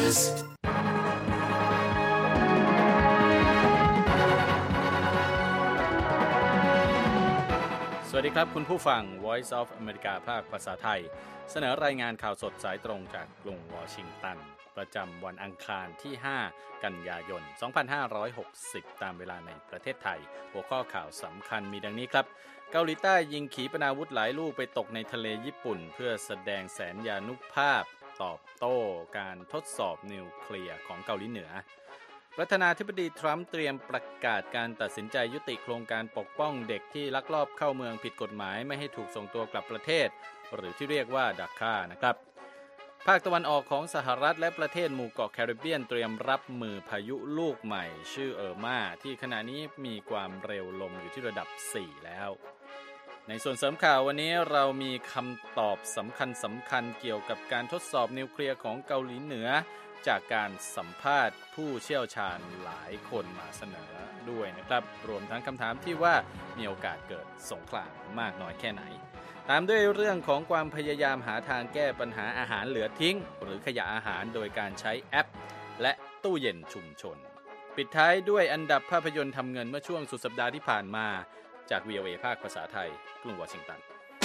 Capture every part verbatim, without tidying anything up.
Newsสวัสดีครับคุณผู้ฟัง Voice of America ภาคภาษาไทยเสนอรายงานข่าวสดสายตรงจากกรุงวอชิงตันประจำวันอังคารที่ห้ากันยายนสองพันห้าร้อยหกสิบตามเวลาในประเทศไทยหัวข้อข่าวสำคัญมีดังนี้ครับเกาหลีใต้ยิงขีปนาวุธหลายลูกไปตกในทะเลญี่ปุ่นเพื่อแสดงแสนยานุภาพตอบโต้การทดสอบนิวเคลียร์ของเกาหลีเหนือประธานาธิบดีทรัมป์เตรียมประกาศการตัดสินใจยุติโครงการปกป้องเด็กที่ลักลอบเข้าเมืองผิดกฎหมายไม่ให้ถูกส่งตัวกลับประเทศหรือที่เรียกว่าดักค่านะครับภาคตะวันออกของสหรัฐและประเทศหมู่เกาะแคริบเบียนเตรียมรับมือพายุลูกใหม่ชื่อเออร์มาที่ขณะนี้มีความเร็วลมอยู่ที่ระดับสี่แล้วในส่วนเสริมข่าววันนี้เรามีคำตอบสำคัญสำคัญเกี่ยวกับการทดสอบนิวเคลียร์ของเกาหลีเหนือจากการสัมภาษณ์ผู้เชี่ยวชาญหลายคนมาเสนอด้วยนะครับรวมทั้งคำถามที่ว่ามีโอกาสเกิดสงครามมากน้อยแค่ไหนตามด้วยเรื่องของความพยายามหาทางแก้ปัญหาอาหารเหลือทิ้งหรือขยะอาหารโดยการใช้แอปและตู้เย็นชุมชนปิดท้ายด้วยอันดับภาพยนตร์ทำเงินเมื่อช่วงสุดสัปดาห์ที่ผ่านมาจาก วี โอ เอ ภาคภาษาไทยกรุงวอชิงตัน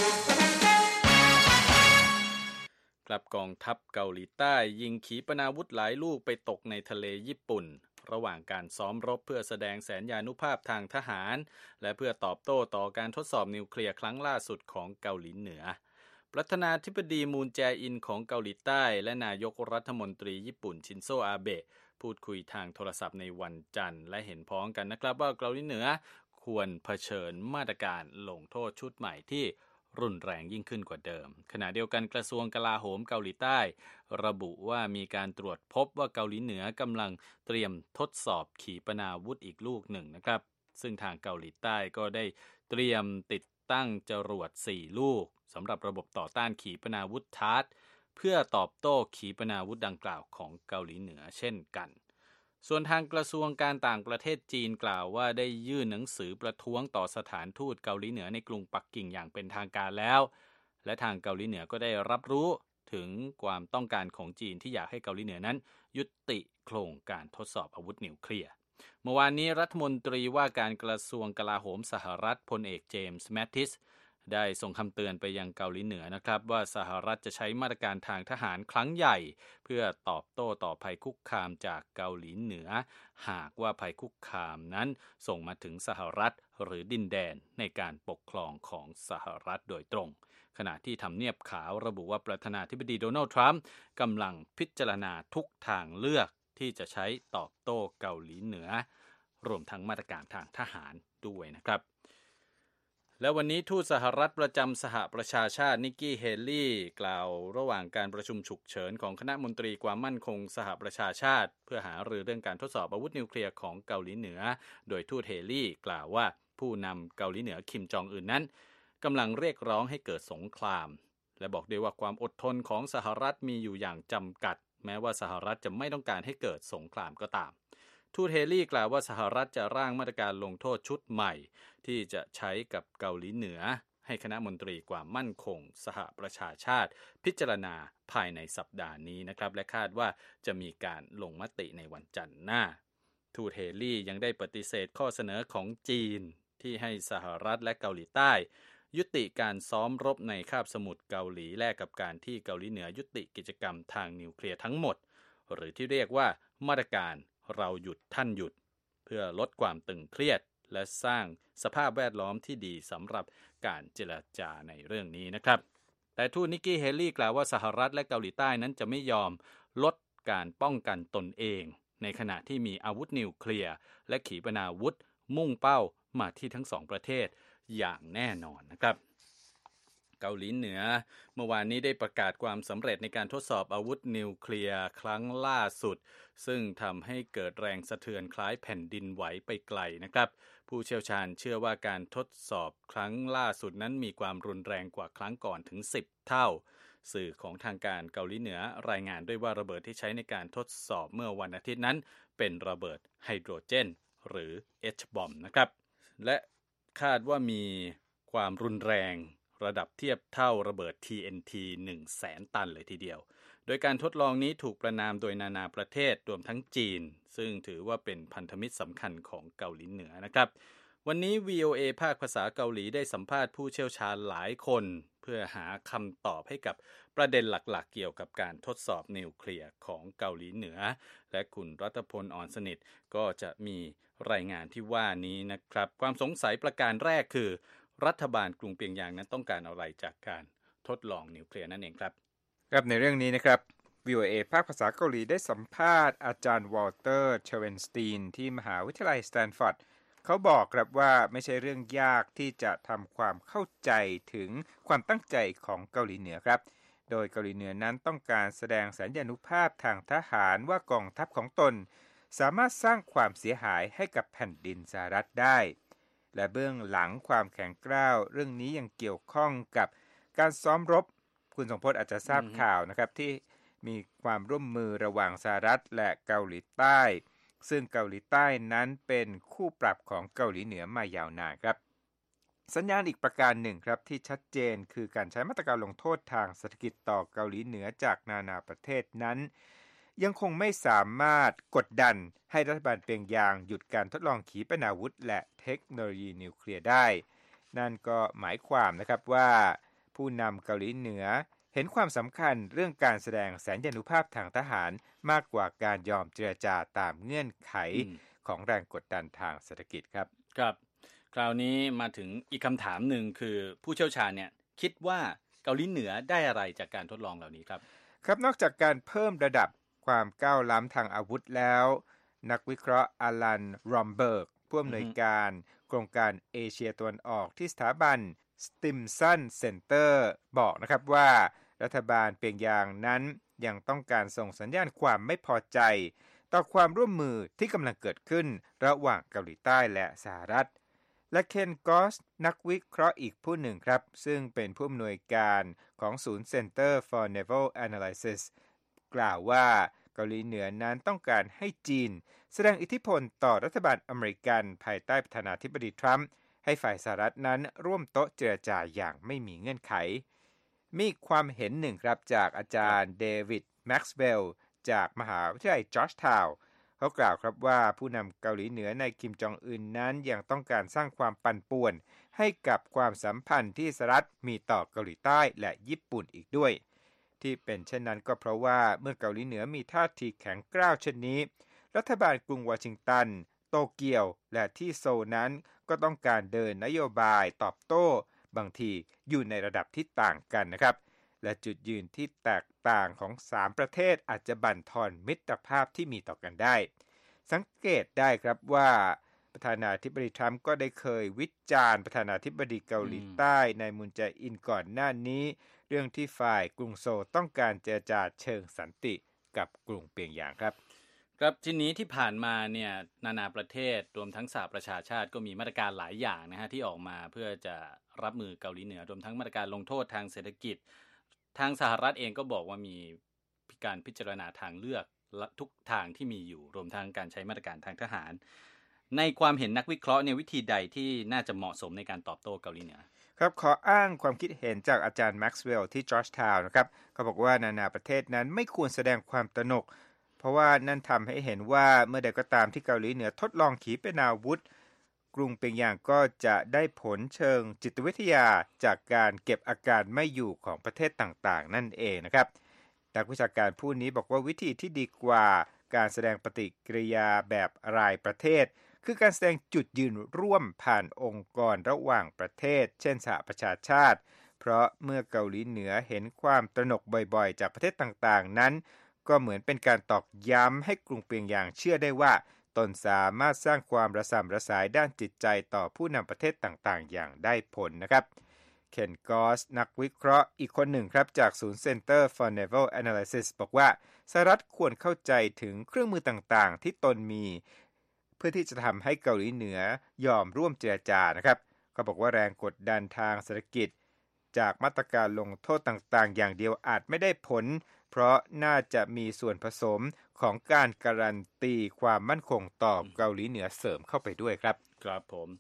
กลับกองทัพเกาหลีใต้ยิงขีปนาวุธหลายลูกไปตกในทะเลญี่ปุ่นระหว่างการซ้อมรบเพื่อแสดงแสนยานุภาพทางทหารและเพื่อตอบโต้ต่อการทดสอบนิวเคลียร์ครั้งล่าสุดของเกาหลีเหนือประธานาธิบดีมูนแจอินของเกาหลีใต้และนายกรัฐมนตรีญี่ปุ่นชินโซอาเบะพูดคุยทางโทรศัพท์ในวันจันทร์และเห็นพ้องกันนะครับว่าเกาหลีเหนือควรเผชิญมาตรการลงโทษชุดใหม่ที่รุนแรงยิ่งขึ้นกว่าเดิมขณะเดียวกันกระทรวงกลาโหมเกาหลีใต้ระบุว่ามีการตรวจพบว่าเกาหลีเหนือกำลังเตรียมทดสอบขีปนาวุธอีกลูกหนึ่งนะครับซึ่งทางเกาหลีใต้ก็ได้เตรียมติดตั้งจรวดสี่ลูกสำหรับระบบต่อต้านขีปนาวุธทาร์ดเพื่อตอบโต้ขีปนาวุธดังกล่าวของเกาหลีเหนือเช่นกันส่วนทางกระทรวงการต่างประเทศจีนกล่าวว่าได้ยื่นหนังสือประท้วงต่อสถานทูตเกาหลีเหนือในกรุงปักกิ่งอย่างเป็นทางการแล้วและทางเกาหลีเหนือก็ได้รับรู้ถึงความต้องการของจีนที่อยากให้เกาหลีเหนือนั้นยุติโครงการทดสอบอาวุธนิวเคลียร์เมื่อวานนี้รัฐมนตรีว่าการกระทรวงกลาโหมสหรัฐพลเอกเจมส์แมตติสได้ส่งคำเตือนไปยังเกาหลีเหนือนะครับว่าสหรัฐจะใช้มาตรการทางทหารครั้งใหญ่เพื่อตอบโต้ต่อภัยคุกคามจากเกาหลีเหนือหากว่าภัยคุกคามนั้นส่งมาถึงสหรัฐหรือดินแดนในการปกครองของสหรัฐโดยตรงขณะที่ทำเนียบขาวระบุว่าประธานาธิบดีโดนัลด์ทรัมป์กำลังพิจารณาทุกทางเลือกที่จะใช้ตอบโต้เกาหลีเหนือรวมทั้งมาตรการทางทหารด้วยนะครับและวันนี้ทูตสหรัฐประจำสหประชาชาตินิกกี้เฮลี่กล่าวระหว่างการประชุมฉุกเฉินของคณะมนตรีความมั่นคงสหประชาชาติเพื่อหารือเรื่องการทดสอบอาวุธนิวเคลียร์ของเกาหลีเหนือโดยทูตเฮลี่กล่าวว่าผู้นำเกาหลีเหนือคิมจองอึนนั้นกำลังเรียกร้องให้เกิดสงครามและบอกด้วยว่าความอดทนของสหรัฐมีอยู่อย่างจำกัดแม้ว่าสหรัฐจะไม่ต้องการให้เกิดสงครามก็ตามทูตเฮลี่กล่าวว่าสหรัฐจะร่างมาตรการลงโทษชุดใหม่ที่จะใช้กับเกาหลีเหนือให้คณะมนตรีความมั่นคงสหประชาชาติพิจารณาภายในสัปดาห์นี้นะครับและคาดว่าจะมีการลงมติในวันจันทร์หน้าทูตเฮลี่ยังได้ปฏิเสธข้อเสนอของจีนที่ให้สหรัฐและเกาหลีใต้ยุติการซ้อมรบในคาบสมุทรเกาหลีแลกกับการที่เกาหลีเหนือยุติกิจกรรมทางนิวเคลียร์ทั้งหมดหรือที่เรียกว่ามาตรการเราหยุดท่านหยุดเพื่อลดความตึงเครียดและสร้างสภาพแวดล้อมที่ดีสำหรับการเจรจาในเรื่องนี้นะครับแต่ทูตนิกกี้เฮลี่กล่าวว่าสหรัฐและเกาหลีใต้นั้นจะไม่ยอมลดการป้องกันตนเองในขณะที่มีอาวุธนิวเคลียร์และขีปนาวุธมุ่งเป้ามาที่ทั้งสองประเทศอย่างแน่นอนนะครับเกาหลีเหนือเมื่อวานนี้ได้ประกาศความสำเร็จในการทดสอบอาวุธนิวเคลียร์ครั้งล่าสุดซึ่งทำให้เกิดแรงสะเทือนคล้ายแผ่นดินไหวไปไกลนะครับผู้เชี่ยวชาญเชื่อว่าการทดสอบครั้งล่าสุดนั้นมีความรุนแรงกว่าครั้งก่อนถึงสิบเท่าสื่อของทางการเกาหลีเหนือรายงานด้วยว่าระเบิดที่ใช้ในการทดสอบเมื่อวันอาทิตย์นั้นเป็นระเบิดไฮโดรเจนหรือ H-bomb นะครับและคาดว่ามีความรุนแรงระดับเทียบเท่าระเบิด ที เอ็น ที หนึ่งแสน ตันเลยทีเดียวโดยการทดลองนี้ถูกประณามโดยนานาประเทศรวมทั้งจีนซึ่งถือว่าเป็นพันธมิตรสำคัญของเกาหลีเหนือนะครับวันนี้ วี โอ เอ ภาคภาษาเกาหลีได้สัมภาษณ์ผู้เชี่ยวชาญหลายคนเพื่อหาคำตอบให้กับประเด็นหลักๆเกี่ยวกับการทดสอบนิวเคลียร์ของเกาหลีเหนือและคุณรัตพล อ่อนสนิทก็จะมีรายงานที่ว่านี้นะครับความสงสัยประการแรกคือรัฐบาลกรุงเปียงยางนั้นต้องการอะไรจากการทดลองนิวเคลียร์นั่นเองครับครับในเรื่องนี้นะครับ วี โอ เอ ภาคภาษาเกาหลีได้สัมภาษณ์อาจารย์วอลเตอร์เชเวนสตีนที่มหาวิทยาลัยสแตนฟอร์ดเขาบอกครับว่าไม่ใช่เรื่องยากที่จะทำความเข้าใจถึงความตั้งใจของเกาหลีเหนือครับโดยเกาหลีเหนือนั้นต้องการแสดงสัญญานุภาพทางทหารว่ากองทัพของตนสามารถสร้างความเสียหายให้กับแผ่นดินสหรัฐได้และเบื้องหลังความแข็งกร้าวเรื่องนี้ยังเกี่ยวข้องกับการซ้อมรบคุณสงพจน์อาจจะทราบข่าวนะครับที่มีความร่วมมือระหว่างสหรัฐและเกาหลีใต้ซึ่งเกาหลีใต้นั้นเป็นคู่ปรับของเกาหลีเหนือมายาวนานครับสัญญาณอีกประการหนึ่งครับที่ชัดเจนคือการใช้มาตรการลงโทษทางเศรษฐกิจต่อเกาหลีเหนือจากนานาประเทศนั้นยังคงไม่สามารถกดดันให้รัฐบาลเปียงยางหยุดการทดลองขีปนาวุธและเทคโนโลยีนิวเคลียร์ได้นั่นก็หมายความนะครับว่าผู้นำเกาหลีเหนือเห็นความสำคัญเรื่องการแสดงสัญญานุภาพทางทหารมากกว่าการยอมเจรจาตามเงื่อนไขของแรงกดดันทางเศรษฐกิจครับครับคราวนี้มาถึงอีกคำถามหนึ่งคือผู้เชี่ยวชาญเนี่ยคิดว่าเกาหลีเหนือได้อะไรจากการทดลองเหล่านี้ครับครับนอกจากการเพิ่มระดับความก้าวล้ำทางอาวุธแล้วนักวิเคราะห์อลันรอมเบิร์กผู้อำนวยการโครงการเอเชียตะวันออกที่สถาบันสติมสันเซ็นเตอร์บอกนะครับว่ารัฐบาลเปียงยางนั้นยังต้องการส่งสัญญาณความไม่พอใจต่อความร่วมมือที่กำลังเกิดขึ้นระหว่างเกาหลีใต้และสหรัฐและเคนกอสนักวิเคราะห์อีกผู้หนึ่งครับซึ่งเป็นผู้อำนวยการของศูนย์ Center for Naval Analysis กล่าวว่าเกาหลีเหนือนั้นต้องการให้จีนแสดงอิทธิพลต่อรัฐบาลอเมริกันภายใต้ประธานาธิบดีทรัมป์ให้ฝ่ายสหรัฐนั้นร่วมโต๊ะเจรจาอย่างไม่มีเงื่อนไขมีความเห็นหนึ่งครับจากอาจารย์เดวิดแม็กซ์เวลล์จากมหาวิทยาลัยจอร์จทาวน์เขากล่าวครับว่าผู้นำเกาหลีเหนือในคิมจองอึนนั้นยังต้องการสร้างความปั่นป่วนให้กับความสัมพันธ์ที่สหรัฐมีต่อเกาหลีใต้และญี่ปุ่นอีกด้วยที่เป็นเช่นนั้นก็เพราะว่าเมื่อเกาหลีเหนือมีท่าทีแข็งกร้าวเช่นนี้รัฐบาลกรุงวอชิงตันโตเกียวและที่โซลนั้นก็ต้องการเดินนโยบายตอบโต้บางทีอยู่ในระดับที่ต่างกันนะครับและจุดยืนที่แตกต่างของสามประเทศอาจจะบั่นทอนมิตรภาพที่มีต่อกันได้สังเกตได้ครับว่าประธานาธิบดีทรัมป์ก็ได้เคยวิจารณ์ประธานาธิบดีเกาหลีใต้ในมุนแจอินก่อนหน้านี้เรื่องที่ฝ่ายกรุงโซลต้องการเจรจาเชิงสันติกับกรุงเปียงยางครับครับทีนี้ที่ผ่านมาเนี่ยนานาประเทศรวมทั้งสหประชาชาติก็มีมาตรการหลายอย่างนะฮะที่ออกมาเพื่อจะรับมือเกาหลีเหนือรวมทั้งมาตรการลงโทษทางเศรษฐกิจทางสหรัฐเองก็บอกว่ามีการพิจารณาทางเลือกทุกทางที่มีอยู่รวมทั้งการใช้มาตรการทางทหารในความเห็นนักวิเคราะห์เนี่ยวิธีใดที่น่าจะเหมาะสมในการตอบโต้เกาหลีเหนือครับขออ้างความคิดเห็นจากอาจารย์แม็กซ์เวลล์ที่จอร์จทาวน์นะครับเขาบอกว่านานาประเทศนั้นไม่ควรแสดงความตระหนกเพราะว่านั่นทำให้เห็นว่าเมื่อใดก็ตามที่เกาหลีเหนือทดลองขีปนาวุธกรุงเปียงยางก็จะได้ผลเชิงจิตวิทยาจากการเก็บอาการไม่อยู่ของประเทศต่างๆนั่นเองนะครับนักวิชาการผู้นี้บอกว่าวิธีที่ดีกว่าการแสดงปฏิกิริยาแบบรายประเทศคือการแสดงจุดยืนร่วมผ่านองค์กรระหว่างประเทศเช่นสหประชาชาติเพราะเมื่อเกาหลีเหนือเห็นความตระหนกบ่อยๆจากประเทศต่างๆนั้นก็เหมือนเป็นการตอกย้ำให้กรุงเปียงยางเชื่อได้ว่าตนสามารถสร้างความระส่ำระสายด้านจิตใจต่อผู้นำประเทศต่างๆอย่างได้ผลนะครับเคนกอสนักวิเคราะห์อีกคนหนึ่งครับจากศูนย์ Center for Naval Analysis บอกว่าสหรัฐควรเข้าใจถึงเครื่องมือต่างๆที่ตนมีเพื่อที่จะทำให้เกาหลีเหนือยอมร่วมเจรจานะครับเขาบอกว่าแรงกดดันทางเศรษฐกิจจากมาตรการลงโทษต่างๆอย่างเดียวอาจไม่ได้ผลเพราะน่าจะมีส่วนผสมของการการันตีความมั่นคงต่อเกาหลีเหนือเสริมเข้าไปด้วยครับครับผม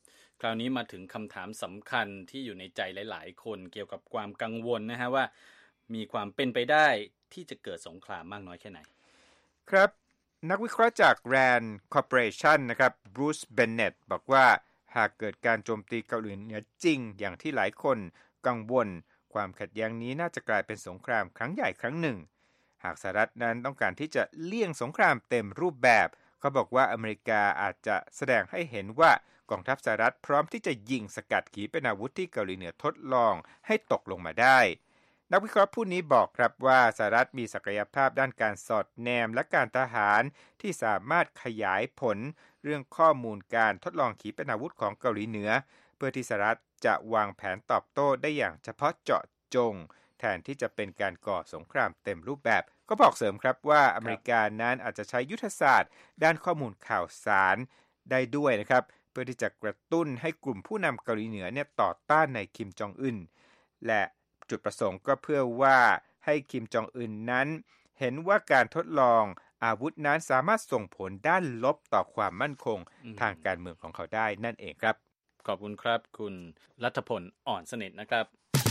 คราวนี้มาถึงคำถามสำคัญที่อยู่ในใจหลายๆคนเกี่ยวกับความกังวลนะฮะว่ามีความเป็นไปได้ที่จะเกิดสงครามมากน้อยแค่ไหนครับนักวิเคราะห์จาก Rand Corporation นะครับ Bruce Bennett บอกว่าหากเกิดการโจมตีเกาหลีเหนือจริงอย่างที่หลายคนกังวลความขัดแย้งนี้น่าจะกลายเป็นสงครามครั้งใหญ่ครั้งหนึ่งหากสหรัฐนั้นต้องการที่จะเลี่ยงสงครามเต็มรูปแบบเขาบอกว่าอเมริกาอาจจะแสดงให้เห็นว่ากองทัพสหรัฐพร้อมที่จะยิงสกัดขีปนาวุธที่เกาหลีเหนือทดลองให้ตกลงมาได้นักวิเคราะห์ผู้นี้บอกครับว่าสหรัฐมีศักยภาพด้านการสอดแนมและการทหารที่สามารถขยายผลเรื่องข้อมูลการทดลองขีปนาวุธของเกาหลีเหนือเพื่อที่สหรัฐจะวางแผนตอบโต้ได้อย่างเฉพาะเจาะจงแทนที่จะเป็นการก่อสงครามเต็มรูปแบบก็บอกเสริมครับว่าอเมริกานั้นอาจจะใช้ยุทธศาสตร์ด้านข้อมูลข่าวสารได้ด้วยนะครับเพื่อที่จะกระตุ้นให้กลุ่มผู้นำเกาหลีเหนือเนี่ยต่อต้านในคิมจองอึนและจุดประสงค์ก็เพื่อว่าให้คิมจองอึนนั้นเห็นว่าการทดลองอาวุธนั้นสามารถส่งผลด้านลบต่อความมั่นคงทางการเมืองของเขาได้นั่นเองครับขอบคุณครับคุณรัฐพลอ่อนสนิทนะครับ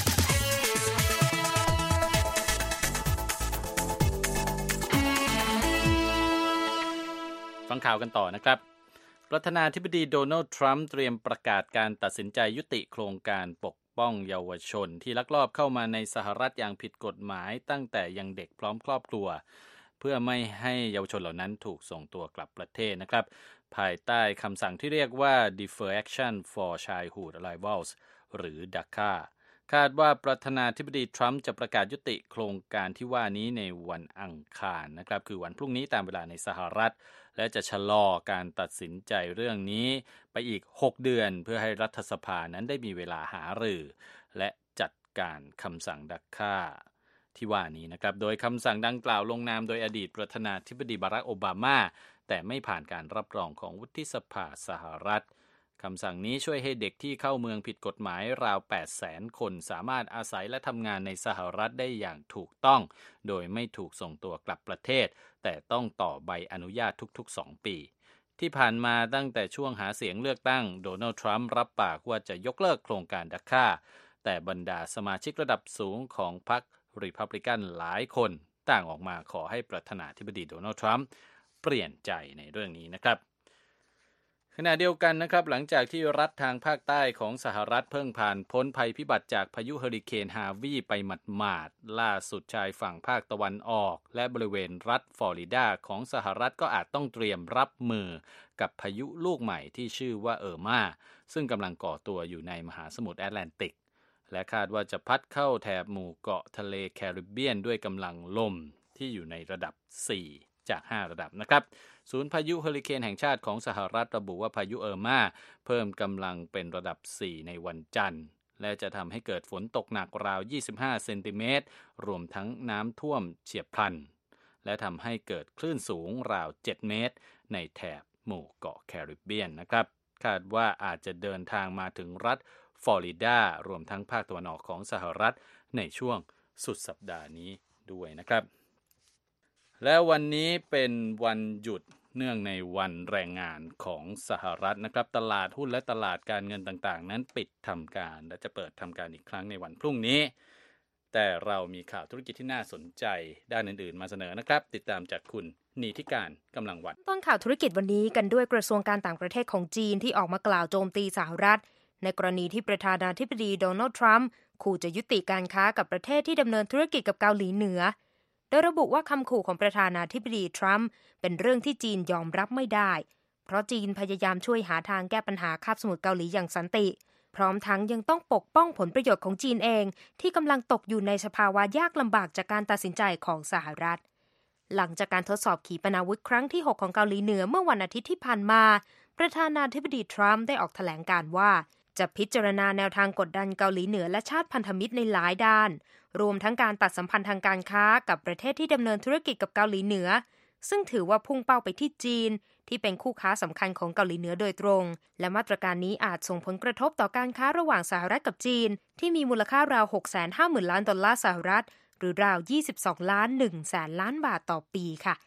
ฟังข่าวกันต่อนะครับประธานาธิบดีโดนัลด์ทรัมป์เตรียมประกาศการตัดสินใจยุติโครงการปกป้องเยาวชนที่ลักลอบเข้ามาในสหรัฐอย่างผิดกฎหมายตั้งแต่ยังเด็กพร้อมครอบครัวเพื่อไม่ให้เยาวชนเหล่านั้นถูกส่งตัวกลับประเทศนะครับภายใต้คำสั่งที่เรียกว่า Defer Action for Childhood Arrivals หรือ ดัคค่า คาดว่าประธานาธิบดีทรัมป์จะประกาศยุติโครงการที่ว่านี้ในวันอังคารนะครับคือวันพรุ่งนี้ตามเวลาในสหรัฐและจะชะลอการตัดสินใจเรื่องนี้ไปอีกหกเดือนเพื่อให้รัฐสภานั้นได้มีเวลาหารือและจัดการคำสั่งดักค่าที่ว่านี้นะครับโดยคำสั่งดังกล่าวลงนามโดยอดีตประธานาธิบดีบารักโอบามาแต่ไม่ผ่านการรับรองของวุฒิสภาสหรัฐคำสั่งนี้ช่วยให้เด็กที่เข้าเมืองผิดกฎหมายราว แปดแสน คนสามารถอาศัยและทำงานในสหรัฐได้อย่างถูกต้องโดยไม่ถูกส่งตัวกลับประเทศแต่ต้องต่อใบอนุญาตทุกๆสองปีที่ผ่านมาตั้งแต่ช่วงหาเสียงเลือกตั้งโดนัลด์ทรัมป์รับปากว่าจะยกเลิกโครงการดักค่าแต่บรรดาสมาชิกระดับสูงของพรรครีพับลิกันหลายคนต่างออกมาขอให้ประธานาธิบดีโดนัลด์ทรัมป์เปลี่ยนใจในเรื่องนี้นะครับขณะเดียวกันนะครับหลังจากที่รัฐทางภาคใต้ของสหรัฐเพิ่งผ่านพ้นภัยพิบัติจากพายุเฮอริเคนฮาวีไปหมาดๆล่าสุดชายฝั่งภาคตะวันออกและบริเวณรัฐฟลอริดาของสหรัฐก็อาจต้องเตรียมรับมือกับพายุลูกใหม่ที่ชื่อว่าเออร์มาซึ่งกำลังก่อตัวอยู่ในมหาสมุทรแอตแลนติกและคาดว่าจะพัดเข้าแถบหมู่เกาะทะเลแคริบเบียนด้วยกำลังลมที่อยู่ในระดับสี่จากห้าระดับนะครับศูนย์พายุเฮอริเคนแห่งชาติของสหรัฐระบุว่าพายุเออร์มาเพิ่มกำลังเป็นระดับสี่ในวันจันทร์และจะทำให้เกิดฝนตกหนักราวยี่สิบห้าเซนติเมตรรวมทั้งน้ำท่วมเฉียบพลันและทำให้เกิดคลื่นสูงราวเจ็ดเมตรในแถบหมู่เกาะแคริบเบียนนะครับคาดว่าอาจจะเดินทางมาถึงรัฐฟลอริดารวมทั้งภาคตะวันออกของสหรัฐในช่วงสุดสัปดาห์นี้ด้วยนะครับและวันนี้เป็นวันหยุดเนื่องในวันแรงงานของสหรัฐนะครับตลาดหุ้นและตลาดการเงินต่างๆนั้นปิดทำการและจะเปิดทำการอีกครั้งในวันพรุ่งนี้แต่เรามีข่าวธุรกิจที่น่าสนใจด้านอื่นๆมาเสนอนะครับติดตามจากคุณนีธิการกำลังวันต้นข่าวธุรกิจวันนี้กันด้วยกระทรวงการต่างประเทศของจีนที่ออกมากล่าวโจมตีสหรัฐในกรณีที่ประธานาธิบดีโดนัลด์ทรัมป์ขู่จะยุติการค้ากับประเทศที่ดำเนินธุรกิจกับเกาหลีเหนือโดยระบุว่าคำขู่ของประธานาธิบดีทรัมป์เป็นเรื่องที่จีนยอมรับไม่ได้เพราะจีนพยายามช่วยหาทางแก้ปัญหาคาบสมุทรเกาหลีอย่างสันติพร้อมทั้งยังต้องปกป้องผลประโยชน์ของจีนเองที่กำลังตกอยู่ในสภาวะยากลำบากจากการตัดสินใจของสหรัฐหลังจากการทดสอบขีปนาวุธครั้งที่หกของเกาหลีเหนือเมื่อวันอาทิตย์ที่ผ่านมาประธานาธิบดีทรัมป์ได้ออกแถลงการณ์ว่าจะพิจารณาแนวทางกดดันเกาหลีเหนือและชาติพันธมิตรในหลายด้านรวมทั้งการตัดสัมพันธ์ทางการค้ากับประเทศที่ดำเนินธุรกิจกับเกาหลีเหนือซึ่งถือว่าพุ่งเป้าไปที่จีนที่เป็นคู่ค้าสำคัญของเกาหลีเหนือโดยตรงและมาตรการนี้อาจส่งผลกระทบต่อการค้าระหว่างสหรัฐกับจีนที่มีมูลค่าราว หกแสนห้าหมื่น ล้านดอลลาร์สหรัฐหรือราวยี่สิบสองล้านหนึ่งแสนล้านบาทต่อปีค่ะ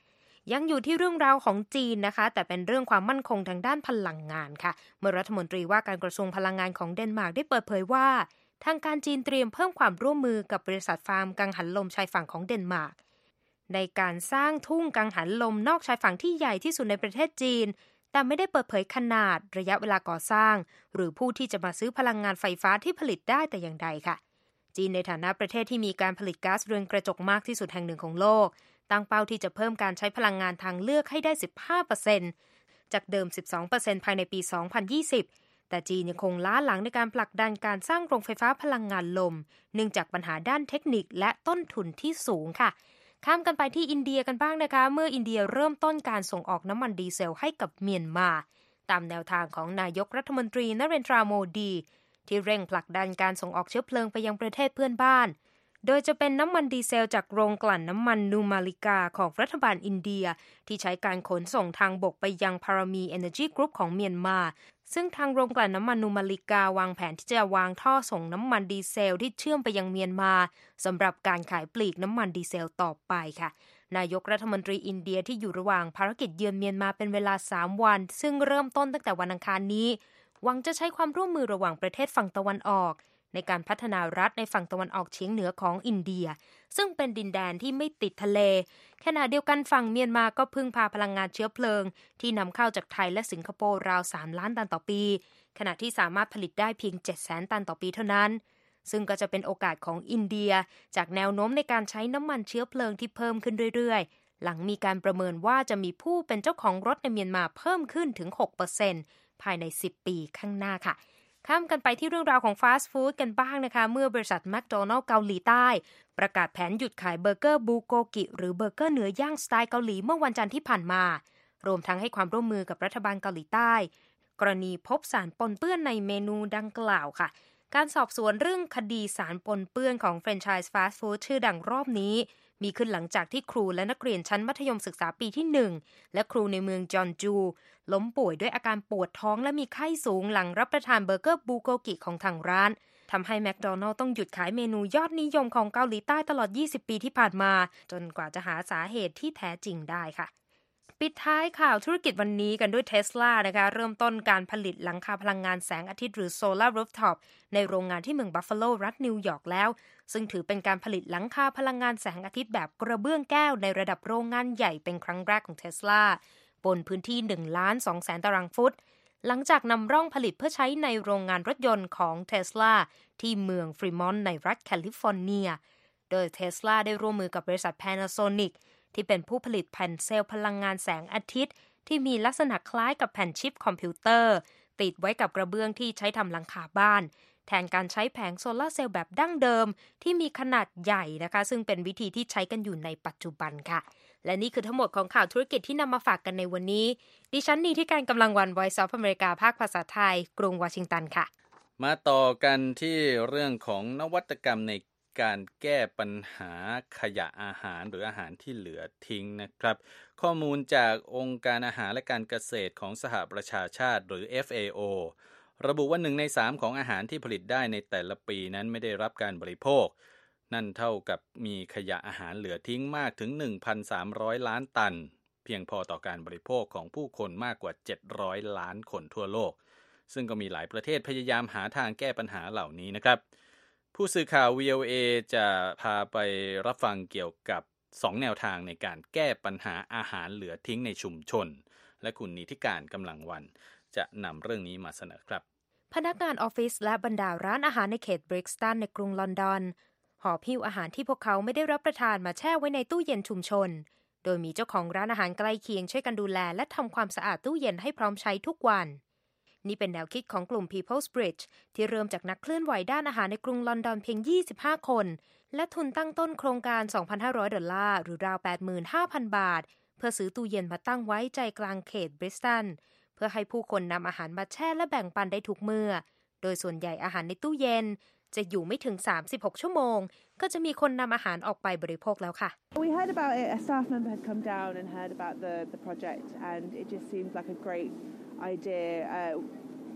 ยังอยู่ที่เรื่องราวของจีนนะคะแต่เป็นเรื่องความมั่นคงทางด้านพลังงานค่ะเมื่อรัฐมนตรีว่าการกระทรวงพลังงานของเดนมาร์กได้เปิดเผยว่าทางการจีนเตรียมเพิ่มความร่วมมือกับบริษัทฟาร์มกังหันลมชายฝั่งของเดนมาร์กในการสร้างทุ่งกังหันลมนอกชายฝั่งที่ใหญ่ที่สุดในประเทศจีนแต่ไม่ได้เปิดเผยขนาดระยะเวลาก่อสร้างหรือผู้ที่จะมาซื้อพลังงานไฟฟ้าที่ผลิตได้แต่อย่างใดค่ะจีนในฐานะประเทศที่มีการผลิตก๊าซเรือนกระจกมากที่สุดแห่งหนึ่งของโลกตั้งเป้าที่จะเพิ่มการใช้พลังงานทางเลือกให้ได้ สิบห้าเปอร์เซ็นต์ จากเดิม สิบสองเปอร์เซ็นต์ ภายในปี สองพันยี่สิบ แต่จีนยังคงล้าหลังในการผลักดันการสร้างโรงไฟฟ้าพลังงานลมเนื่องจากปัญหาด้านเทคนิคและต้นทุนที่สูงค่ะข้ามกันไปที่อินเดียกันบ้างนะคะเมื่ออินเดียเริ่มต้นการส่งออกน้ำมันดีเซลให้กับเมียนมาตามแนวทางของนายกรัฐมนตรีนเรนทราโมดีที่เร่งผลักดันการส่งออกเชื้อเพลิงไปยังประเทศเพื่อนบ้านโดยจะเป็นน้ำมันดีเซลจากโรงกลั่นน้ำมันนูมาลิกาของรัฐบาลอินเดียที่ใช้การขนส่งทางบกไปยังพารามีเอเนจีกรุ๊ปของเมียนมาซึ่งทางโรงกลั่นน้ำมันนูมาลิกาวางแผนที่จะวางท่อส่งน้ำมันดีเซลที่เชื่อมไปยังเมียนมาสำหรับการขายปลีกน้ำมันดีเซลต่อไปค่ะนายกรัฐมนตรีอินเดียที่อยู่ระหว่างภารกิจเยือนเมียนมาเป็นเวลาสามวันซึ่งเริ่มต้นตั้งแต่วันอังคารนี้หวังจะใช้ความร่วมมือระหว่างประเทศฝั่งตะวันออกในการพัฒนารัฐในฝั่งตะวันออกเฉียงเหนือของอินเดียซึ่งเป็นดินแดนที่ไม่ติดทะเลขณะเดียวกันฝั่งเมียนมาก็พึ่งพาพลังงานเชื้อเพลิงที่นำเข้าจากไทยและสิงคโปร์ราวสามล้านตันต่อปีขณะที่สามารถผลิตได้เพียง เจ็ดแสน ตันต่อปีเท่านั้นซึ่งก็จะเป็นโอกาสของอินเดียจากแนวโน้มในการใช้น้ำมันเชื้อเพลิงที่เพิ่มขึ้นเรื่อยๆหลังมีการประเมินว่าจะมีผู้เป็นเจ้าของรถในเมียนมาเพิ่มขึ้นถึง หกเปอร์เซ็นต์ ภายในสิบปีข้างหน้าค่ะข้ามกันไปที่เรื่องราวของฟาสต์ฟู้ดกันบ้างนะคะเมื่อบริษัทแมคโดนัลด์เกาหลีใต้ประกาศแผนหยุดขายเบอร์เกอร์บูโกกิหรือเบอร์เกอร์เนื้อย่างสไตล์เกาหลีเมื่อวันจันทร์ที่ผ่านมารวมทั้งให้ความร่วมมือกับรัฐบาลเกาหลีใต้กรณีพบสารปนเปื้อนในเมนูดังกล่าวค่ะการสอบสวนเรื่องคดีสารปนเปื้อนของแฟรนไชส์ฟาสต์ฟู้ดชื่อดังรอบนี้มีขึ้นหลังจากที่ครูและนักเรียนชั้นมัธยมศึกษาปีที่หนึ่งและครูในเมืองจอนจูล้มป่วยด้วยอาการปวดท้องและมีไข้สูงหลังรับประทานเบอร์เกอร์บูโกกิของทางร้านทำให้แมคโดนัลด์ต้องหยุดขายเมนูยอดนิยมของเกาหลีใต้ตลอดยี่สิบปีที่ผ่านมาจนกว่าจะหาสาเหตุที่แท้จริงได้ค่ะปิดท้ายข่าวธุรกิจวันนี้กันด้วย Tesla นะคะเริ่มต้นการผลิตหลังคาพลังงานแสงอาทิตย์หรือ Solar Rooftop ในโรงงานที่เมืองบัฟฟาโลรัฐนิวยอร์กแล้วซึ่งถือเป็นการผลิตหลังคาพลังงานแสงอาทิตย์แบบกระเบื้องแก้วในระดับโรงงานใหญ่เป็นครั้งแรกของ Tesla บนพื้นที่ หนึ่งล้านสองแสน ตารางฟุตหลังจากนำร่องผลิตเพื่อใช้ในโรงงานรถยนต์ของ Tesla ที่เมืองฟรีมอนต์ในรัฐแคลิฟอร์เนียโดย Tesla ได้ร่วมมือกับบริษัท Panasonicที่เป็นผู้ผลิตแผ่นเซลล์พลังงานแสงอาทิตย์ที่มีลักษณะคล้ายกับแผ่นชิปคอมพิวเตอร์ติดไว้กับกระเบื้องที่ใช้ทำหลังคาบ้านแทนการใช้แผงโซลาร์เซลล์แบบดั้งเดิมที่มีขนาดใหญ่นะคะซึ่งเป็นวิธีที่ใช้กันอยู่ในปัจจุบันค่ะและนี่คือทั้งหมดของข่าวธุรกิจที่นำมาฝากกันในวันนี้ดิฉันนีที่การกำลังวัน Voice of America ภาคภาษาไทยกรุงวอชิงตันค่ะมาต่อกันที่เรื่องของนวัตกรรมในการแก้ปัญหาขยะอาหารหรืออาหารที่เหลือทิ้งนะครับข้อมูลจากองค์การอาหารและการเกษตรของสหประชาชาติหรือ เอฟ เอ โอ ระบุว่าหนึ่งในสามของอาหารที่ผลิตได้ในแต่ละปีนั้นไม่ได้รับการบริโภคนั่นเท่ากับมีขยะอาหารเหลือทิ้งมากถึง หนึ่งพันสามร้อย ล้านตันเพียงพอต่อการบริโภคของผู้คนมากกว่าเจ็ดร้อยล้านคนทั่วโลกซึ่งก็มีหลายประเทศพยายามหาทางแก้ปัญหาเหล่านี้นะครับผู้สื่อข่าว วี โอ เอ จะพาไปรับฟังเกี่ยวกับสองแนวทางในการแก้ปัญหาอาหารเหลือทิ้งในชุมชนและคุณนิติการกำลังวันจะนำเรื่องนี้มาเสนอครับพนักงานออฟฟิศและบรรดาร้านอาหารในเขตบริกสตันในกรุงลอนดอนหอบหิ้วอาหารที่พวกเขาไม่ได้รับประทานมาแช่ไว้ในตู้เย็นชุมชนโดยมีเจ้าของร้านอาหารใกล้เคียงช่วยกันดูแลและทำความสะอาดตู้เย็นให้พร้อมใช้ทุกวันนี่เป็นแนวคิดของกลุ่ม People's Bridge ที่เริ่มจากนักเคลื่อนไหวด้านอาหารในกรุงลอนดอนเพียงยี่สิบห้าคนและทุนตั้งต้นโครงการ สองพันห้าร้อย ดอลลาร์หรือราว แปดหมื่นห้าพัน บาทเพื่อซื้อตู้เย็นมาตั้งไว้ใจกลางเขตบริสตันเพื่อให้ผู้คนนำอาหารมาแช่และแบ่งปันได้ทุกมื้อโดยส่วนใหญ่อาหารในตู้เย็นจะอยู่ไม่ถึงสามสิบหกชั่วโมงก็จะมีคนนำอาหารออกไปบริโภคแล้วค่ะ We heard about it. A staff member had come down and heard about the the project and it just seems like a great idea. Uh,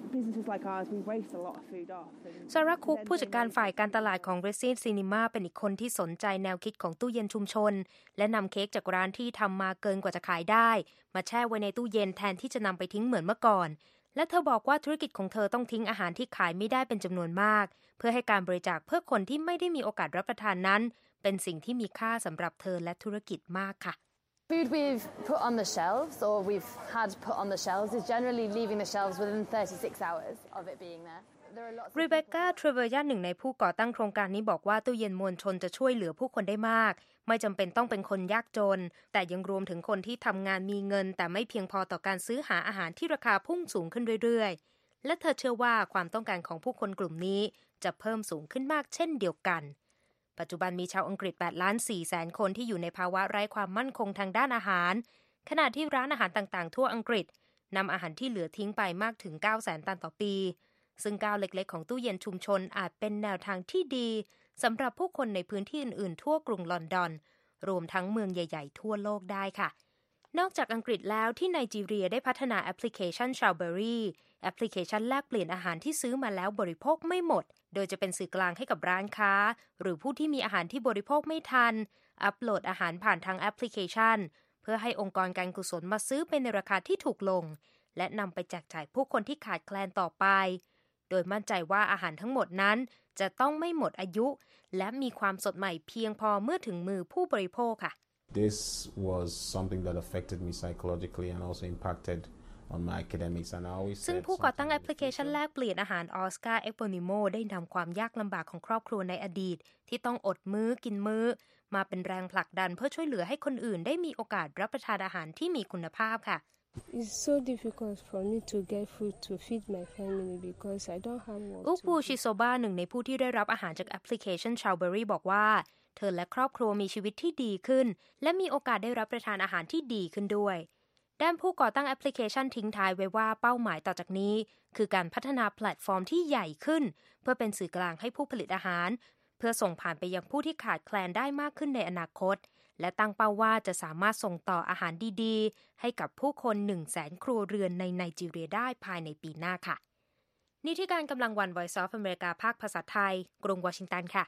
businesses like ours, we waste a lot of food off. ซาร่าคุกผู้จัดการฝ่ายการตลาดของ Resin Cinema เป็นอีกคนที่สนใจแนวคิดของตู้เย็นชุมชนและนำเค้กจากร้านที่ทำมาเกินกว่าจะขายได้มาแช่ไว้ในตู้เย็นแทนที่จะนำไปทิ้งเหมือนเมื่อก่อนและเธอบอกว่าธุรกิจของเธอต้องทิ้งอาหารที่ขายไม่ได้เป็นจำนวนมากเพื่อให้การบริจาคเพื่อคนที่ไม่ได้มีโอกาสรับประทานนั้นเป็นสิ่งที่มีค่าสำหรับเธอและธุรกิจมากค่ะ Food we've put on the shelves or we've had put on the shelves is generally leaving the shelves within thirty-six hours of it being there. รีเบคก้า ทรีเวอร์ยาหนึ่งในผู้ก่อตั้งโครงการนี้บอกว่าตู้เย็นมวลชนจะช่วยเหลือผู้คนได้มากไม่จำเป็นต้องเป็นคนยากจนแต่ยังรวมถึงคนที่ทำงานมีเงินแต่ไม่เพียงพอต่อการซื้อหาอาหารที่ราคาพุ่งสูงขึ้นเรื่อยๆและเธอเชื่อว่าความต้องการของผู้คนกลุ่มนี้จะเพิ่มสูงขึ้นมากเช่นเดียวกันปัจจุบันมีชาวอังกฤษแปดล้านสี่แสนคนที่อยู่ในภาวะไร้ความมั่นคงทางด้านอาหารขณะที่ร้านอาหารต่างๆทั่วอังกฤษนำอาหารที่เหลือทิ้งไปมากถึง เก้าแสน ตันต่อปีซึ่งก้าวเล็กๆของตู้เย็นชุมชนอาจเป็นแนวทางที่ดีสำหรับผู้คนในพื้นที่อื่นๆทั่วกรุงลอนดอนรวมทั้งเมืองใหญ่ๆทั่วโลกได้ค่ะนอกจากอังกฤษแล้วที่ไนจีเรียได้พัฒนาแอปพลิเคชัน Chowberry แอปพลิเคชันแลกเปลี่ยนอาหารที่ซื้อมาแล้วบริโภคไม่หมดโดยจะเป็นสื่อกลางให้กับร้านค้าหรือผู้ที่มีอาหารที่บริโภคไม่ทันอัปโหลดอาหารผ่านทางแอปพลิเคชันเพื่อให้องค์กรการกุศลมาซื้อเป็นในราคาที่ถูกลงและนำไปแจกจ่ายผู้คนที่ขาดแคลนต่อไปโดยมั่นใจว่าอาหารทั้งหมดนั้นจะต้องไม่หมดอายุและมีความสดใหม่เพียงพอเมื่อถึงมือผู้บริโภคค่ะ This was something that affected me psychologically and also impacted on my academics and I always ซึ่งผู้ก่อตั้งแอปพลิเคชันแลกเปลี่ยนอาหารออสการ์เอโปนิโมได้นำความยากลำบากของครอบครัวในอดีตที่ต้องอดมื้อกินมื้อมาเป็นแรงผลักดันเพื่อช่วยเหลือให้คนอื่นได้มีโอกาสรับประทานอาหารที่มีคุณภาพค่ะ It's so difficult for me to get food to feed my family because I don't have one. อุปูชิโซบะหนึ่งในผู้ที่ได้รับอาหารจากแอปพลิเคชัน Chowberry บอกว่าเธอและครอบครัวมีชีวิตที่ดีขึ้นและมีโอกาสได้รับประทานอาหารที่ดีขึ้นด้วยด้านผู้ก่อตั้งแอปพลิเคชันทิ้งท้ายไว้ว่าเป้าหมายต่อจากนี้คือการพัฒนาแพลตฟอร์มที่ใหญ่ขึ้นเพื่อเป็นสื่อกลางให้ผู้ผลิตอาหารเพื่อส่งผ่านไปยังผู้ที่ขาดแคลนได้มากขึ้นในอนาคตและตั้งเป้าว่าจะสามารถส่งต่ออาหารดีๆให้กับผู้คน หนึ่งแสน ครัวเรือนในไนจีเรียได้ภายในปีหน้าค่ะนี่ที่การกำลังวัน Voice of America ภาคภาษาไทยกรุงวอชิงตันค่ะ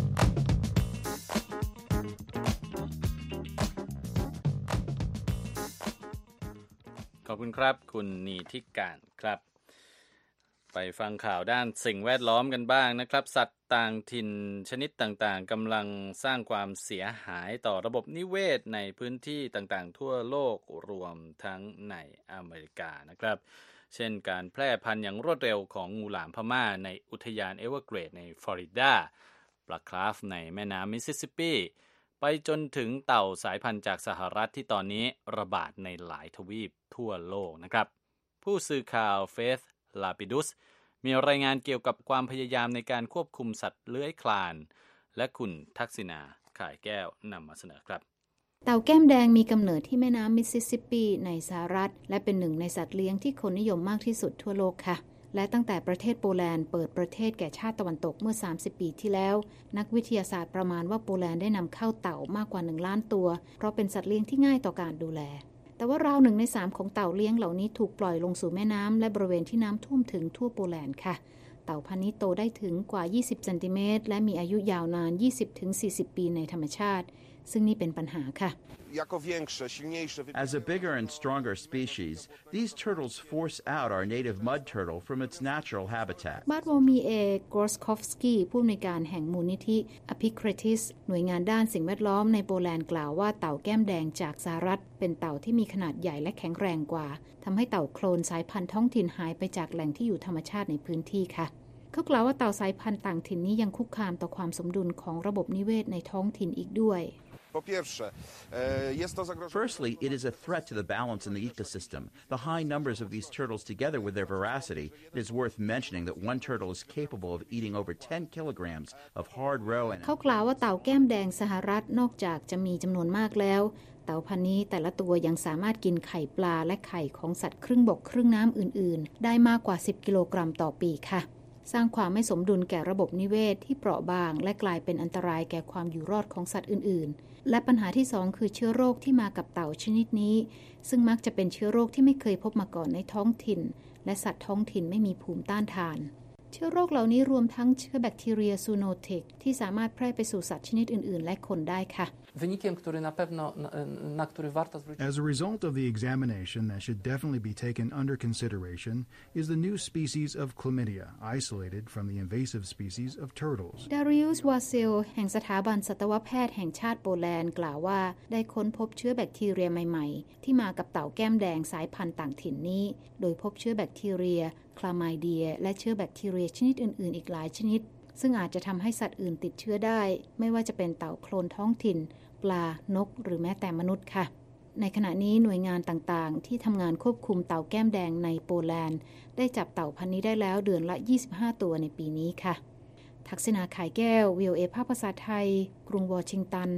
ขอบคุณครับคุณนีทิการครับไปฟังข่าวด้านสิ่งแวดล้อมกันบ้างนะครับสัตว์ต่างถิ่นชนิดต่างๆกำลังสร้างความเสียหายต่อระบบนิเวศในพื้นที่ต่างๆทั่วโลกรวมทั้งในอเมริกานะครับเช่นการแพร่พันธุ์อย่างรวดเร็วของงูหลามพม่าในอุทยานเอเวอร์เกรดในฟลอริดาปลาคราฟในแม่น้ำมิสซิสซิปปีไปจนถึงเต่าสายพันธุ์จากสหรัฐที่ตอนนี้ระบาดในหลายทวีปทั่วโลกนะครับผู้สื่อข่าวเฟธลาปิดุสมีรายงานเกี่ยวกับความพยายามในการควบคุมสัตว์เลื้อยคลานและคุณทักษิณาข่ายแก้วนำมาเสนอครับเต่าแก้มแดงมีกำเนิดที่แม่น้ำมิสซิสซิปปีในสหรัฐและเป็นหนึ่งในสัตว์เลี้ยงที่คนนิยมมากที่สุดทั่วโลกค่ะและตั้งแต่ประเทศโปแลนด์เปิดประเทศแก่ชาติตะวันตกเมื่อสามสิบปีที่แล้วนักวิทยาศาสตร์ประมาณว่าโปแลนด์ได้นำเข้าเต่ามากกว่าหนึ่งล้านตัวเพราะเป็นสัตว์เลี้ยงที่ง่ายต่อการดูแลแต่ว่าราวหนึ่งในสามของเต่าเลี้ยงเหล่านี้ถูกปล่อยลงสู่แม่น้ำและบริเวณที่น้ำท่วมถึงทั่วโปแลนด์ค่ะเต่าพันธุ์นี้โตได้ถึงกว่ายี่สิบเซนติเมตรและมีอายุยาวนาน ยี่สิบถึงสี่สิบ ปีในธรรมชาติซึ่งนี่เป็นปัญหาค่ะ As a bigger and stronger species, these turtles force out our native mud turtle from its natural habitat. บาร์โวมีเอกรอสคอฟสกี้ผู้อำนวยการแห่งมูลนิธิอพิเครติสหน่วยงานด้านสิ่งแวดล้อมในโปแลนด์กล่าวว่าเต่าแก้มแดงจากสหรัฐเป็นเต่าที่มีขนาดใหญ่และแข็งแรงกว่าทำให้เต่าโคลนสายพันธุ์ท้องถิ่นหายไปจากแหล่งที่อยู่ธรรมชาติในพื้นที่ค่ะเขากล่าวว่าเต่าสายพันธุ์ต่างถิ่นนี้ยังคุกคามต่อความสมดุลของระบบนิเวศในท้องถิ่นอีกด้วย Firstly, it is a threat to the balance in the ecosystem. The high numbers of these turtles, together with their voracity, it is worth mentioning that one turtle is capable of eating over ten kilograms of hard roe. เขากล่าวว่าเต่าแก้มแดงสหรัฐนอกจากจะมีจำนวนมากแล้วเต่าพันธุ์นี้แต่ละตัวยังสามารถกินไข่ปลาและไข่ของสัตว์ครึ่งบกครึ่งน้ำอื่นๆได้มากกว่าสิบกิโลกรัมต่อปีค่ะสร้างความไม่สมดุลแก่ระบบนิเวศที่เปราะบางและกลายเป็นอันตรายแก่ความอยู่รอดของสัตว์อื่นๆและปัญหาที่สองคือเชื้อโรคที่มากับเต่าชนิดนี้ซึ่งมักจะเป็นเชื้อโรคที่ไม่เคยพบมาก่อนในท้องถิ่นและสัตว์ท้องถิ่นไม่มีภูมิต้านทานเชื้อโรคเหล่านี้รวมทั้งเชื้อแบคทีเรียซูโนติกที่สามารถแพร่ไปสู่สัตว์ชนิดอื่นๆและคนได้ค่ะ As a result of the examination that should definitely be taken under consideration is the new species of chlamydia isolated from the invasive species of turtles. Darius Wasil แห่งสถาบันสัตวแพทย์แห่งชาติโปแลนด์กล่าวว่าได้ค้นพบเชื้อแบคทีเรียใหม่ๆที่มากับเต่าแก้มแดงสายพันธุ์ต่างถิ่นนี้โดยพบเชื้อแบคทีเรียคลาไมเดียและเชื้อแบคทีเรียชนิดอื่นๆอีกหลายชนิดซึ่งอาจจะทำให้สัตว์อื่นติดเชื้อได้ไม่ว่าจะเป็นเต่าโคลนท้องถิ่นปลานกหรือแม้แต่มนุษย์ค่ะในขณะนี้หน่วยงานต่างๆที่ทำงานควบคุมเต่าแก้มแดงในโปแลนด์ได้จับเต่าพันธุ์นี้ได้แล้วเดือนละยี่สิบห้าตัวในปีนี้ค่ะทักษิณา ข่ายแก้ว วี โอ เอ ภาคภาษาไทยกรุงวอชิงตัน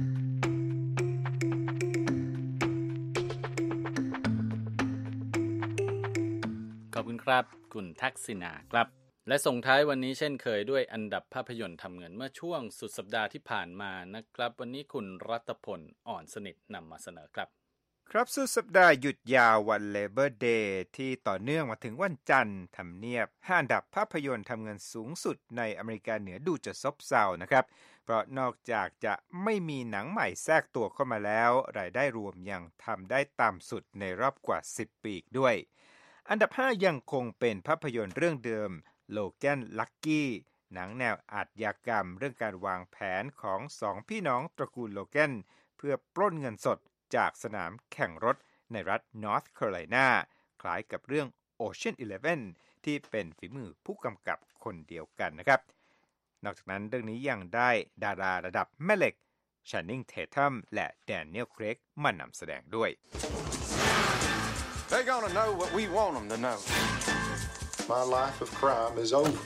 ขอบคุณครับคุณทักษิณาครับและส่งท้ายวันนี้เช่นเคยด้วยอันดับภาพยนตร์ทำเงินเมื่อช่วงสุดสัปดาห์ที่ผ่านมานะครับวันนี้คุณรัตพลอ่อนสนิทนำมาเสนอครับครับสุดสัปดาห์หยุดยาววัน Labor Day ที่ต่อเนื่องมาถึงวันจันทร์ทำเนียบห้าอันดับภาพยนตร์ทำเงินสูงสุดในอเมริกาเหนือดูจะซบเซานะครับเพราะนอกจากจะไม่มีหนังใหม่แทรกตัวเข้ามาแล้วรายได้รวมยังทำได้ต่ำสุดในรอบกว่าสิบปีด้วยอันดับห้ายังคงเป็นภาพยนตร์เรื่องเดิมLogan Lucky หนังแนวอาชญากรรมเรื่องการวางแผนของสองพี่น้องตระกูลโลแกนเพื่อปล้นเงินสดจากสนามแข่งรถในรัฐ North Carolina คล้ายกับเรื่อง Ocean Eleven ที่เป็นฝีมือผู้กำกับคนเดียวกันนะครับนอกจากนั้นเรื่องนี้ยังได้ดาราระดับแม่เหล็ก Channing Tatum และ Daniel Craig มานำแสดงด้วย They're gonna know what we want them to know.My life of crime is over.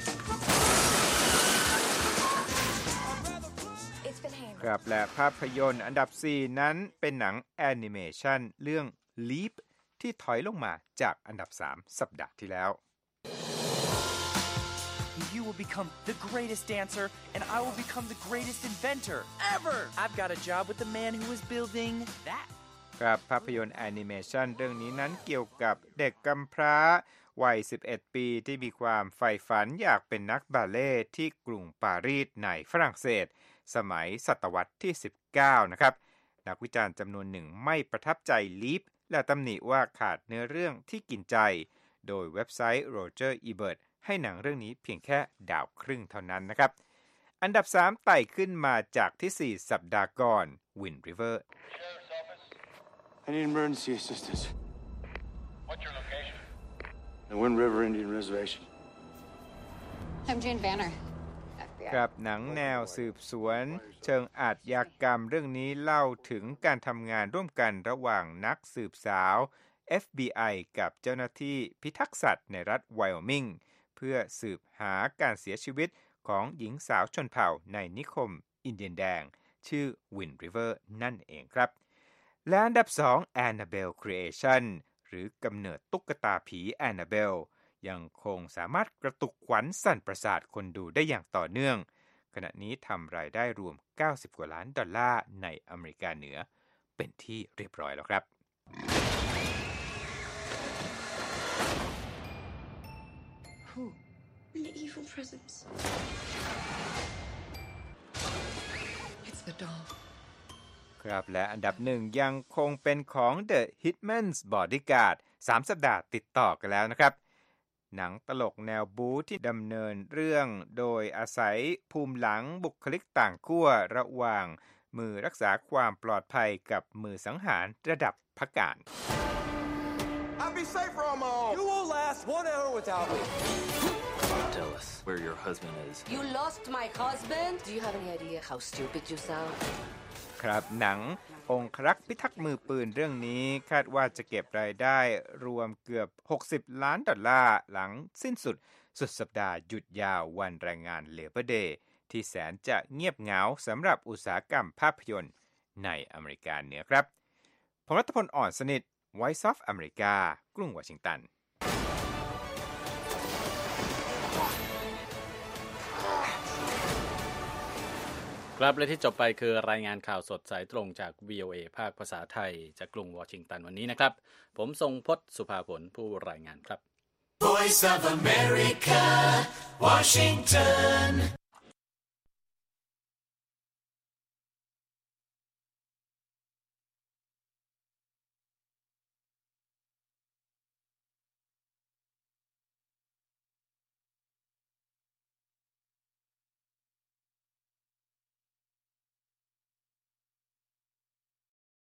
ครับและภาพยนตร์อันดับสี่นั้นเป็นหนังแอนิเมชันเรื่อง Leap ที่ถอยลงมาจากอันดับสามสัปดาห์ที่แล้ว You will become the greatest dancer and I will become the greatest inventor ever. I've got a job with the man who was building that. ครับภาพยนตร์แอนิเมชันเรื่องนี้นั้นเกี่ยวกับเด็กกำพร้าวัยสิบเอ็ดปีที่มีความใฝ่ฝันอยากเป็นนักบัลเล่ต์ที่กรุงปารีสในฝรั่งเศสสมัยศตวรรษที่สิบเก้านะครับนักวิจารณ์จำนวนหนึ่งไม่ประทับใจลีฟและตำหนิว่าขาดเนื้อเรื่องที่กินใจโดยเว็บไซต์ Roger Ebert ให้หนังเรื่องนี้เพียงแค่ดาวครึ่งเท่านั้นนะครับอันดับสามไต่ขึ้นมาจากที่สี่สัปดาห์ก่อน Wind River I need emergency assistance. What's your location?The Wind River Indian Reservation. I'm Jane Banner. ครับหนังแนวสืบสวนเชิงอาชญากรรมเรื่องนี้เล่าถึงการทำงานร่วมกันระหว่างนักสืบสาว เอฟ บี ไอ กับเจ้าหน้าที่พิทักษ์สัตว์ในรัฐไวโอมิงเพื่อสืบหาการเสียชีวิตของหญิงสาวชนเผ่าในนิคมอินเดียนแดงชื่อ Wind River นั่นเองครับและอันดับสอง Annabelle Creationหรือกำเนิดตุ๊กตาผีแอนนาเบลยังคงสามารถกระตุกขวัญสั่นประสาทคนดูได้อย่างต่อเนื่องขณะนี้ทำรายได้รวมเก้าสิบกว่าล้านดอลลาร์ในอเมริกาเหนือเป็นที่เรียบร้อยแล้วครับ Who? The evil presence. It's the doll. ครับและอันดับหนึ่งยังคงเป็นของ The Hitman's Bodyguard สามสัปดาห์ติดต่อกันแล้วนะครับหนังตลกแนวบู๊ที่ดำเนินเรื่องโดยอาศัยภูมิหลังบุคลิกต่างขั้วระหว่างมือรักษาความปลอดภัยกับมือสังหารระดับพการ I'll be safer on my own. You won't last one hour without me. Tell us where your husband is. You lost my husband? Do you have any idea how stupid you sound? ครับหนังองครักษ์พิทักษ์มือปืนเรื่องนี้คาดว่าจะเก็บรายได้รวมเกือบหกสิบล้านดอลลาร์หลังสิ้นสุดสุดสัปดาห์หยุดยาววันแรงงาน Labor Day ที่แสนจะเงียบเหงาสำหรับอุตสาหกรรมภาพยนตร์ในอเมริกาเหนือครับผมรัตพลอ่อนสนิท Voice of America กรุงวอชิงตันครับและที่จบไปคือรายงานข่าวสดสายตรงจาก วี โอ เอ ภาคภาษาไทยจากกรุงวอชิงตันวันนี้นะครับผมทรงพจน์สุภาผลผู้รายงานครับ Voice of America, Washington